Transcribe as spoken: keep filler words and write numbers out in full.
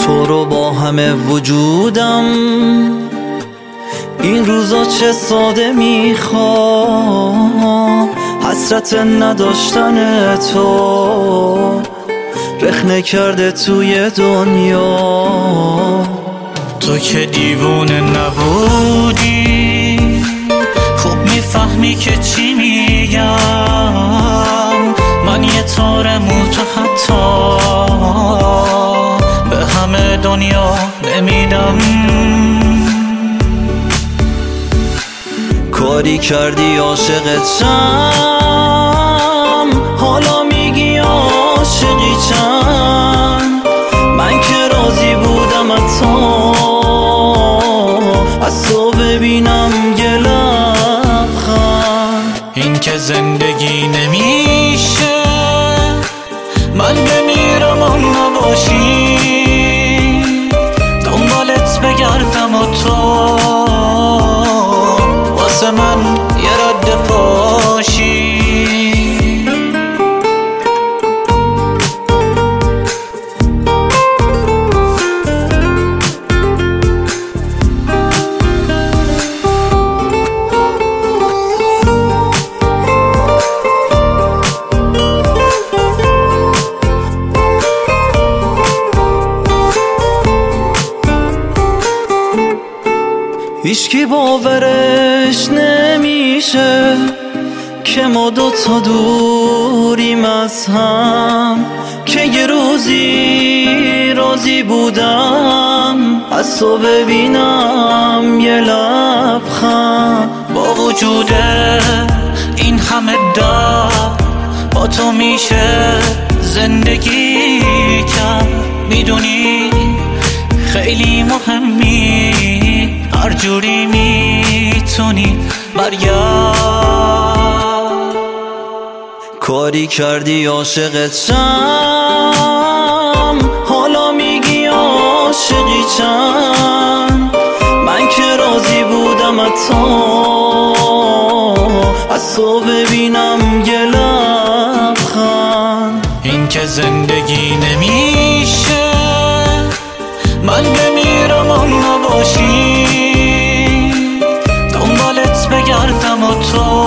تو رو با همه وجودم این روزا چه ساده میخوام، حسرت نداشتن تو رخنه کرده توی دنیا. تو که دیوونه نبودی خوب میفهمی که چی میگم، من یه تار موتو حتی به همه دنیا نمیدم. کاری کردی عاشقتم، حالا میگی عاشقی چند، من که راضی بودم حتی از تو ببینم یه لبخند. این که زندگی نمیشه من بمیرم اون نباشی، دنبالت بگردم و تو واسه من یه رد پاشی. هیچکی باورش نمیشه که ما دوتا دوریم از هم، که یه روزی راضی بودم از تو ببینم یه لبخند. با وجود این همه درد با تو میشه زندگی کرد، میدونی خیلی مهمی، هر جوری میتونی برگرد. کاری کردی عاشقتم، حالا میگی عاشقی چند، من که راضی بودم حتی از تو ببینم یه لبخند. این که زندگی نمیشه من بمیرم اون نباشی، دنبالت بگردم و تو